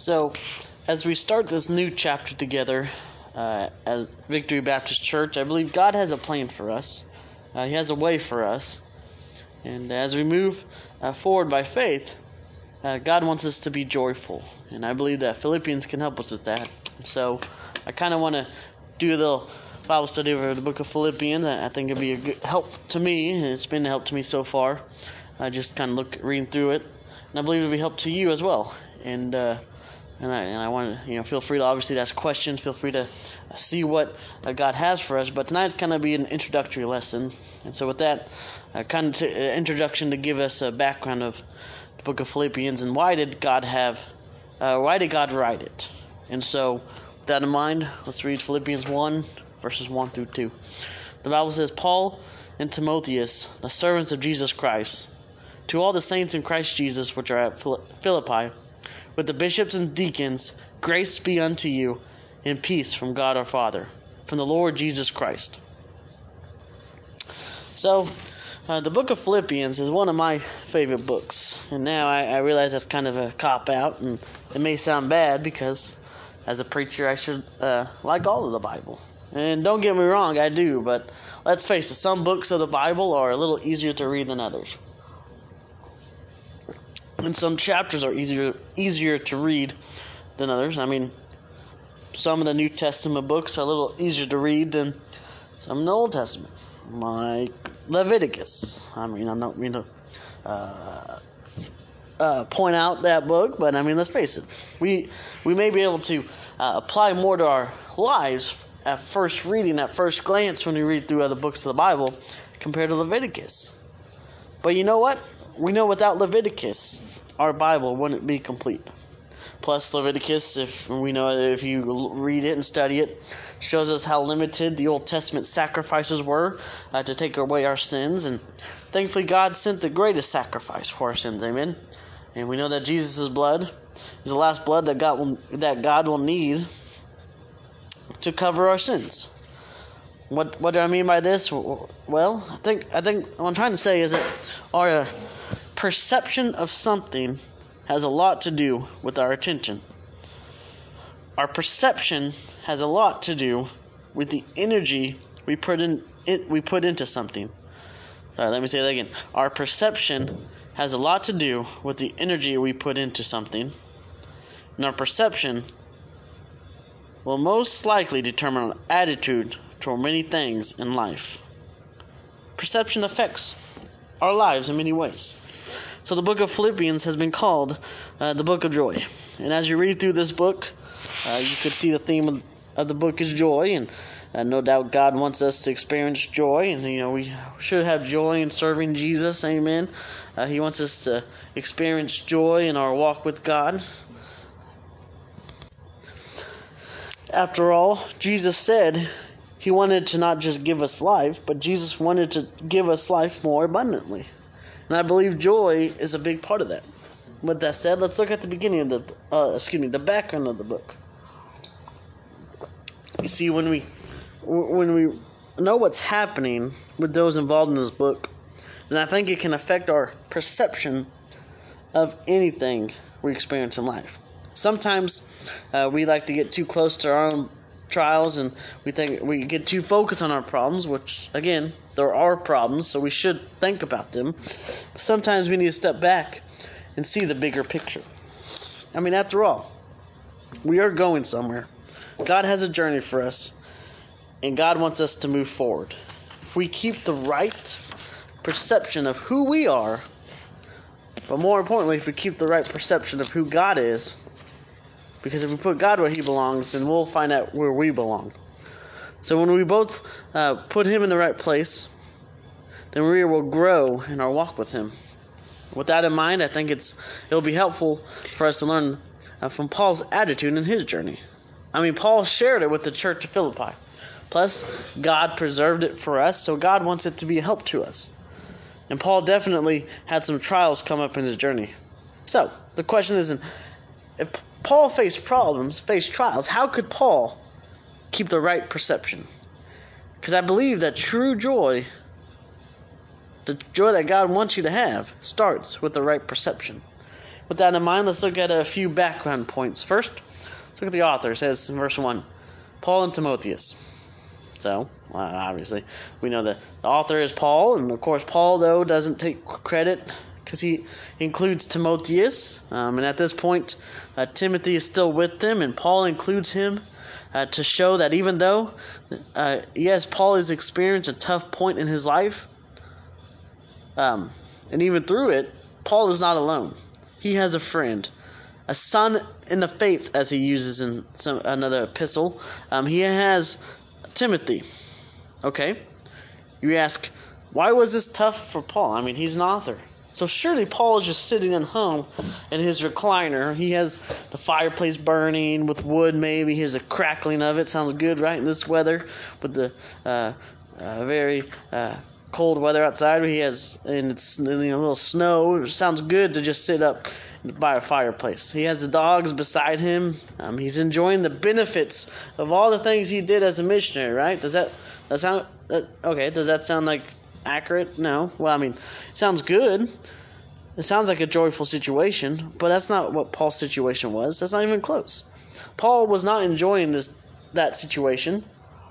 So, as we start this new chapter together as Victory Baptist Church, I believe God has a plan for us. He has a way for us. And as we move forward by faith, God wants us to be joyful. And I believe that Philippians can help us with that. So, I kind of want to do a little Bible study over the book of Philippians. I think it'll be a good help to me, and it's been a help to me so far. I just kind of reading through it, and I believe it'll be help to you as well. And I want to, feel free to obviously ask questions. Feel free to see what God has for us. But tonight's kind of be an introductory lesson. And so with that, kind of introduction to give us a background of the book of Philippians and why did God write it? And so with that in mind, let's read Philippians 1, verses 1 through 2. The Bible says, Paul and Timotheus, the servants of Jesus Christ, to all the saints in Christ Jesus which are at Philippi, with the bishops and deacons, grace be unto you, and peace from God our Father, from the Lord Jesus Christ. So, the book of Philippians is one of my favorite books. And now I realize that's kind of a cop-out, and it may sound bad because, as a preacher, I should like all of the Bible. And don't get me wrong, I do, but let's face it, some books of the Bible are a little easier to read than others. And some chapters are easier to read than others. I mean, some of the New Testament books are a little easier to read than some in the Old Testament, like Leviticus. I mean, I don't mean to point out that book, but I mean, let's face it. We may be able to apply more to our lives at first reading, at first glance, when we read through other books of the Bible, compared to Leviticus. But you know what? We know without Leviticus, our Bible wouldn't be complete. Plus, Leviticus, if you read it and study it, shows us how limited the Old Testament sacrifices were to take away our sins. And thankfully, God sent the greatest sacrifice for our sins. Amen. And we know that Jesus' blood is the last blood that God will need to cover our sins. What do I mean by this? Well, I think what I'm trying to say is that our perception of something has a lot to do with our attention. Our perception has a lot to do with the energy we put into something. Sorry, let me say that again. Our perception has a lot to do with the energy we put into something, and our perception will most likely determine our attitude toward many things in life. Perception affects our lives in many ways. So the book of Philippians has been called the book of joy. And as you read through this book, you could see the theme of the book is joy. And no doubt God wants us to experience joy. And, we should have joy in serving Jesus. Amen. He wants us to experience joy in our walk with God. After all, Jesus said He wanted to not just give us life, but Jesus wanted to give us life more abundantly. And I believe joy is a big part of that. With that said, let's look at the beginning of the background of the book. You see, when we know what's happening with those involved in this book, then I think it can affect our perception of anything we experience in life. Sometimes we like to get too close to our own trials, and we think we get too focused on our problems, which, again, there are problems, so we should think about them. But sometimes we need to step back and see the bigger picture. I mean, after all, we are going somewhere. God has a journey for us, and God wants us to move forward. If we keep the right perception of who we are, but more importantly, if we keep the right perception of who God is, because if we put God where He belongs, then we'll find out where we belong. So when we both put Him in the right place, then we will grow in our walk with Him. With that in mind, I think it'll be helpful for us to learn from Paul's attitude in his journey. I mean, Paul shared it with the church of Philippi. Plus, God preserved it for us, so God wants it to be a help to us. And Paul definitely had some trials come up in his journey. So, the question is, if Paul faced trials, how could Paul keep the right perception? Because I believe that true joy, the joy that God wants you to have, starts with the right perception. with that in mind, let's look at a few background points. First, let's look at the author. It says in verse 1, Paul and Timotheus. So, obviously, we know that the author is Paul, and of course Paul, though, doesn't take credit because he includes Timotheus, and at this point, Timothy is still with them, and Paul includes him to show that even though, yes, Paul has experienced a tough point in his life, and even through it, Paul is not alone. He has a friend, a son in the faith, as he uses in another epistle. He has Timothy. Okay, you ask, why was this tough for Paul? I mean, he's an author. So surely Paul is just sitting at home in his recliner. He has the fireplace burning with wood, maybe. He has a crackling of it. Sounds good, right, in this weather with the very cold weather outside. And it's a little snow. It sounds good to just sit up by a fireplace. He has the dogs beside him. He's enjoying the benefits of all the things he did as a missionary, right? Does that sound okay? Does that sound like accurate? No. Well, I mean, it sounds good. It sounds like a joyful situation, but that's not what Paul's situation was. That's not even close. Paul was not enjoying that situation.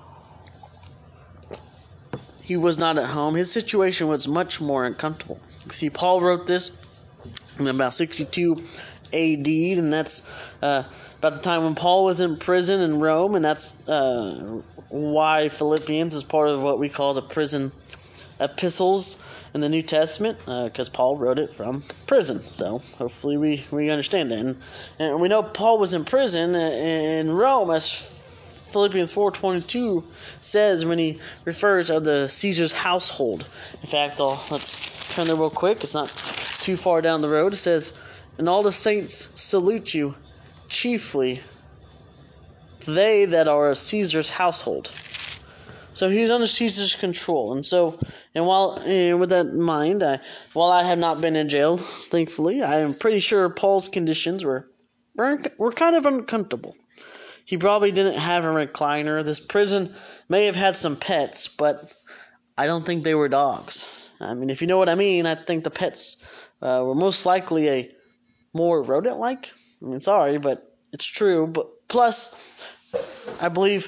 He was not at home. His situation was much more uncomfortable. See, Paul wrote this in about 62 AD, and that's about the time when Paul was in prison in Rome, and that's why Philippians is part of what we call the prison epistles in the New Testament, because Paul wrote it from prison. So hopefully we understand that. And we know Paul was in prison in Rome, as Philippians 4:22 says when he refers of the Caesar's household. In fact, let's turn there real quick. It's not too far down the road. It says, and all the saints salute you, chiefly they that are of Caesar's household. So he's under Caesar's control, and with that in mind, while I have not been in jail, thankfully, I am pretty sure Paul's conditions were kind of uncomfortable. He probably didn't have a recliner. This prison may have had some pets, but I don't think they were dogs. I mean, if you know what I mean, I think the pets were most likely a more rodent-like. I mean, sorry, but it's true. But plus, I believe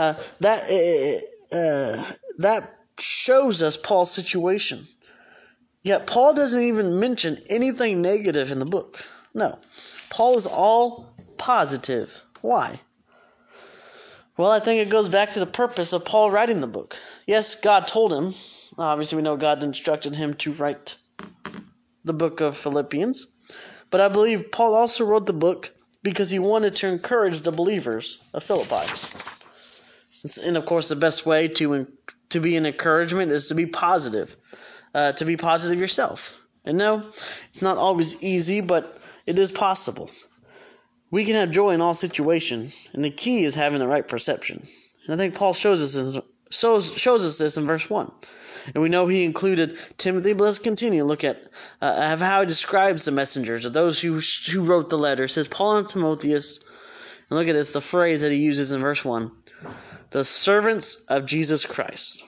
that shows us Paul's situation. Yet Paul doesn't even mention anything negative in the book. No, Paul is all positive. Why? Well, I think it goes back to the purpose of Paul writing the book. Yes, God told him. Obviously, we know God instructed him to write the book of Philippians. But I believe Paul also wrote the book because he wanted to encourage the believers of Philippi. And of course, the best way to be an encouragement is to be positive. To be positive yourself. And no, it's not always easy, but it is possible. We can have joy in all situations, and the key is having the right perception. And I think Paul shows us this in verse 1. And we know he included Timothy, but let's continue to look at how he describes the messengers, of those who wrote the letter. It says, Paul and Timotheus, and look at this, the phrase that he uses in verse 1, the servants of Jesus Christ.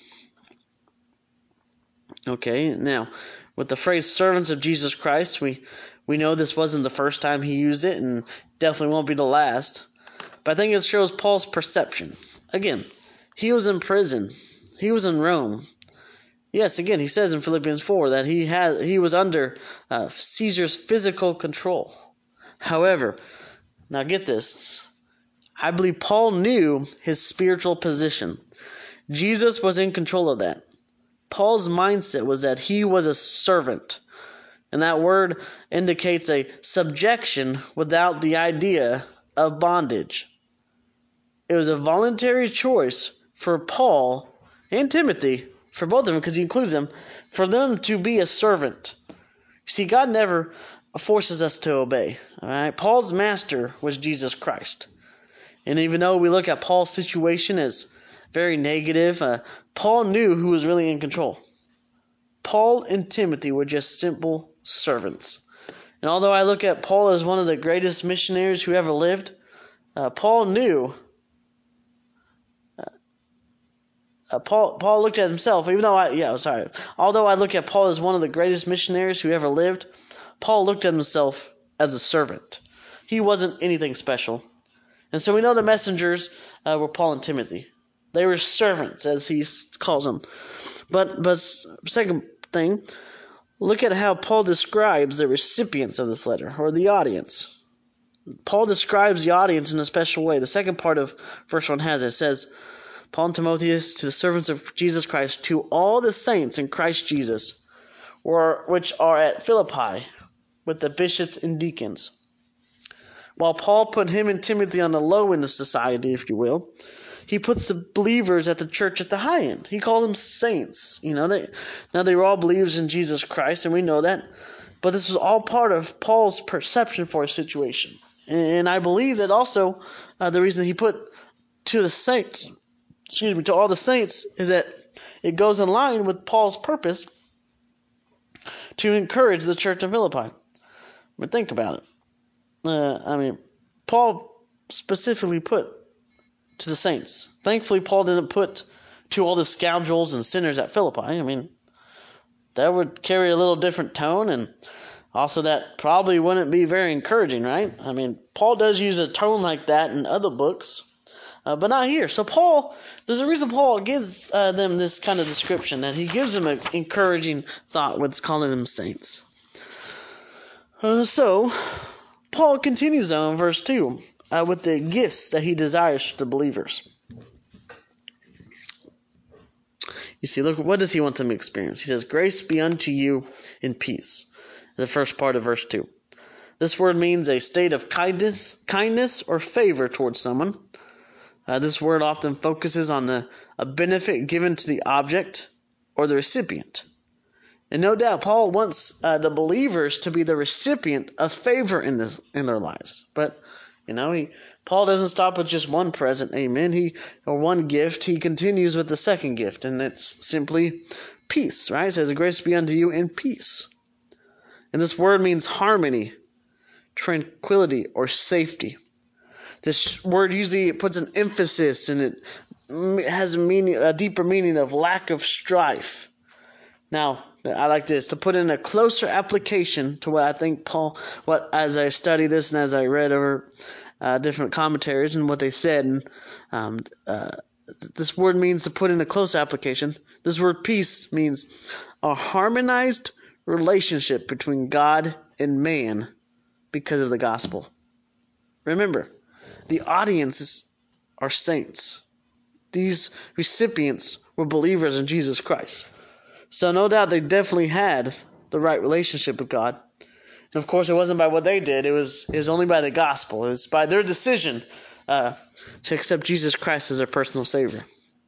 Okay, now, with the phrase servants of Jesus Christ, we know this wasn't the first time he used it, and definitely won't be the last. But I think it shows Paul's perception. Again, he was in prison. He was in Rome. Yes, again, he says in Philippians 4 that he was under Caesar's physical control. However, now get this. I believe Paul knew his spiritual position. Jesus was in control of that. Paul's mindset was that he was a servant. And that word indicates a subjection without the idea of bondage. It was a voluntary choice for Paul and Timothy, for both of them, because he includes them, for them to be a servant. See, God never forces us to obey. All right? Paul's master was Jesus Christ. And even though we look at Paul's situation as very negative, Paul knew who was really in control. Paul and Timothy were just simple servants. And although I look at Paul as one of the greatest missionaries who ever lived, Paul knew. Paul looked at himself, although I look at Paul as one of the greatest missionaries who ever lived, Paul looked at himself as a servant. He wasn't anything special. And so we know the messengers were Paul and Timothy. They were servants, as he calls them. But second thing, look at how Paul describes the recipients of this letter, or the audience. Paul describes the audience in a special way. The second part of verse 1 has it. It says, Paul and Timotheus, to the servants of Jesus Christ, to all the saints in Christ Jesus, which are at Philippi, with the bishops and deacons. While Paul put him and Timothy on the low end of society, if you will, he puts the believers at the church at the high end. He calls them saints. They were all believers in Jesus Christ, and we know that. But this was all part of Paul's perception for a situation. And I believe that also the reason he put to the saints, to all the saints, is that it goes in line with Paul's purpose to encourage the church of Philippi. Think about it. Paul specifically put to the saints. Thankfully, Paul didn't put to all the scoundrels and sinners at Philippi. That would carry a little different tone, and also that probably wouldn't be very encouraging, right? Paul does use a tone like that in other books, but not here. So there's a reason Paul gives them this kind of description, that he gives them an encouraging thought with calling them saints. So Paul continues on in verse 2 with the gifts that he desires for the believers. You see, look, what does he want them to experience? He says, grace be unto you in peace. The first part of verse 2. This word means a state of kindness or favor towards someone. This word often focuses on a benefit given to the object or the recipient. And no doubt, Paul wants the believers to be the recipient of favor in their lives. But, Paul doesn't stop with just one present, amen, or one gift. He continues with the second gift, and it's simply peace, right? It says, grace be unto you in peace. And this word means harmony, tranquility, or safety. This word usually puts an emphasis, and it has a deeper meaning of lack of strife. Now, I like this, to put in a closer application to what I think Paul, as I study this and as I read over different commentaries and what they said, and this word means to put in a close application. This word peace means a harmonized relationship between God and man because of the gospel. Remember, the audiences are saints. These recipients were believers in Jesus Christ. So no doubt they definitely had the right relationship with God. And of course, it wasn't by what they did. It was only by the gospel. It was by their decision to accept Jesus Christ as their personal Savior.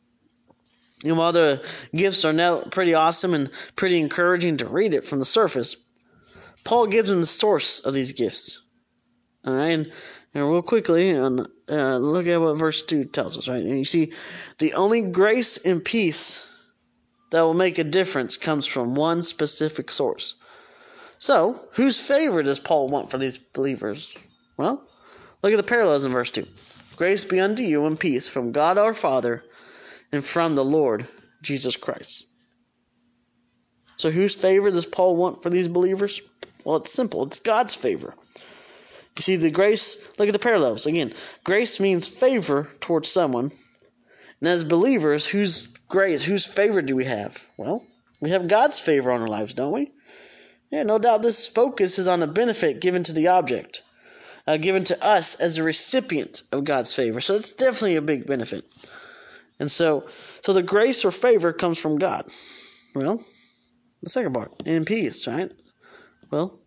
While the gifts are now pretty awesome and pretty encouraging to read it from the surface, Paul gives them the source of these gifts. All right, and real quickly, look at what verse 2 tells us, right? And you see, the only grace and peace that will make a difference comes from one specific source. So, whose favor does Paul want for these believers? Well, look at the parallels in verse 2. Grace be unto you and peace from God our Father and from the Lord Jesus Christ. So whose favor does Paul want for these believers? Well, it's simple. It's God's favor. You see, the grace, look at the parallels. Again, grace means favor towards someone. And as believers, whose grace, whose favor do we have? Well, we have God's favor on our lives, don't we? Yeah, no doubt this focus is on the benefit given to the object, given to us as a recipient of God's favor. So it's definitely a big benefit. And so the grace or favor comes from God. Well, the second part, in peace, right? Well,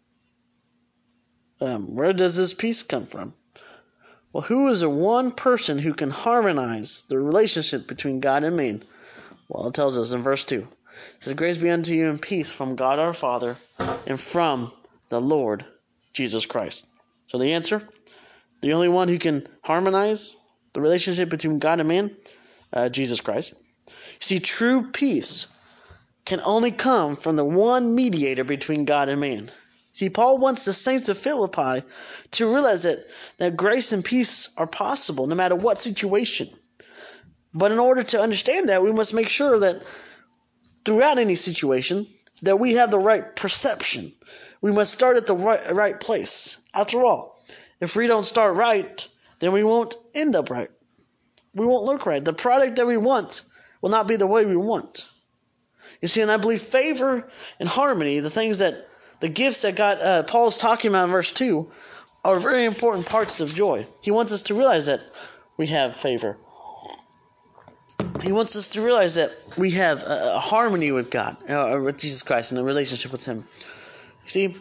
where does this peace come from? Well, who is the one person who can harmonize the relationship between God and man? Well, it tells us in verse 2. It says, grace be unto you and peace from God our Father and from the Lord Jesus Christ. So the answer, the only one who can harmonize the relationship between God and man, Jesus Christ. You see, true peace can only come from the one mediator between God and man. See, Paul wants the saints of Philippi to realize that grace and peace are possible no matter what situation. But in order to understand that, we must make sure that throughout any situation, that we have the right perception. we must start at the right place. After all, if we don't start right, then we won't end up right. We won't look right. The product that we want will not be the way we want. You see, and I believe favor and harmony, the gifts that God, Paul's talking about in verse 2, are very important parts of joy. He wants us to realize that we have favor. He wants us to realize that we have a harmony with God, with Jesus Christ, and a relationship with Him. You see,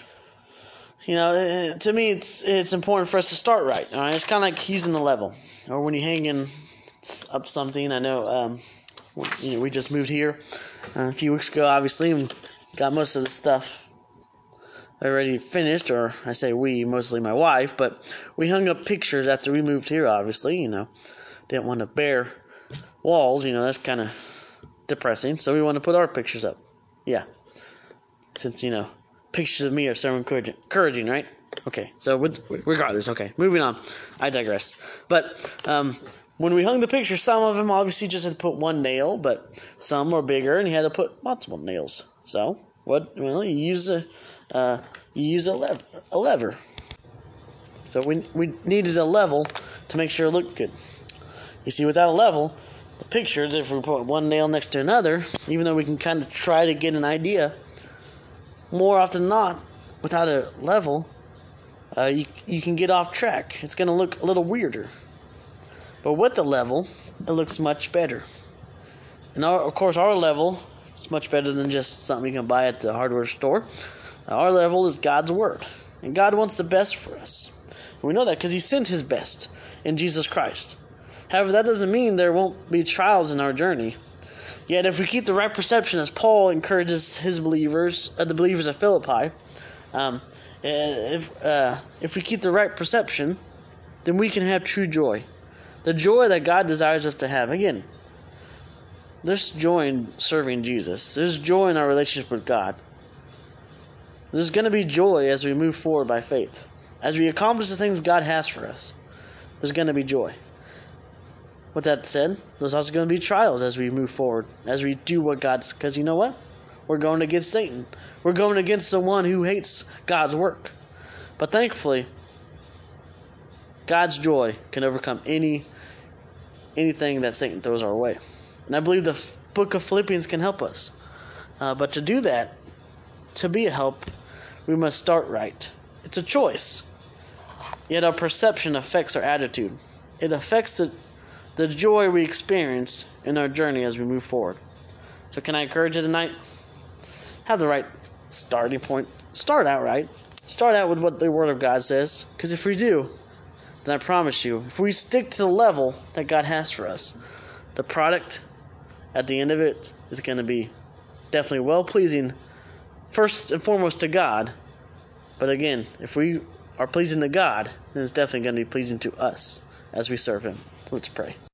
to me, it's important for us to start right. All right, it's kind of like using the level, or when you're hanging up something. I know, we just moved here a few weeks ago, obviously, and got most of the stuff already finished, or I say we, mostly my wife, but we hung up pictures after we moved here, obviously. Didn't want to bare walls, that's kind of depressing, so we want to put our pictures up. Yeah, since pictures of me are so encouraging, right? Okay, so regardless, okay, moving on. I digress. But when we hung the pictures, some of them obviously just had to put one nail, but some were bigger and you had to put multiple nails. So you use a lever. So we needed a level to make sure it looked good. You see, without a level, the pictures, if we put one nail next to another, even though we can kind of try to get an idea, more often than not, without a level, you can get off track. It's going to look a little weirder. But with the level, it looks much better. And of course, our level is much better than just something you can buy at the hardware store. Our level is God's Word. And God wants the best for us. And we know that because He sent His best in Jesus Christ. However, that doesn't mean there won't be trials in our journey. Yet, if we keep the right perception, as Paul encourages his believers, the believers of Philippi, if we keep the right perception, then we can have true joy. The joy that God desires us to have. Again, there's joy in serving Jesus. There's joy in our relationship with God. There's going to be joy as we move forward by faith. As we accomplish the things God has for us, there's going to be joy. With that said, there's also going to be trials as we move forward, as we do what God's... Because you know what? We're going against Satan. We're going against the one who hates God's work. But thankfully, God's joy can overcome anything that Satan throws our way. And I believe the book of Philippians can help us. But to do that, to be a help, we must start right. It's a choice. Yet our perception affects our attitude. It affects the joy we experience in our journey as we move forward. So can I encourage you tonight? Have the right starting point. Start out right. Start out with what the Word of God says. Because if we do, then I promise you, if we stick to the level that God has for us, the product at the end of it is going to be definitely well-pleasing, first and foremost to God. But again, if we are pleasing to God, then it's definitely going to be pleasing to us as we serve Him. Let's pray.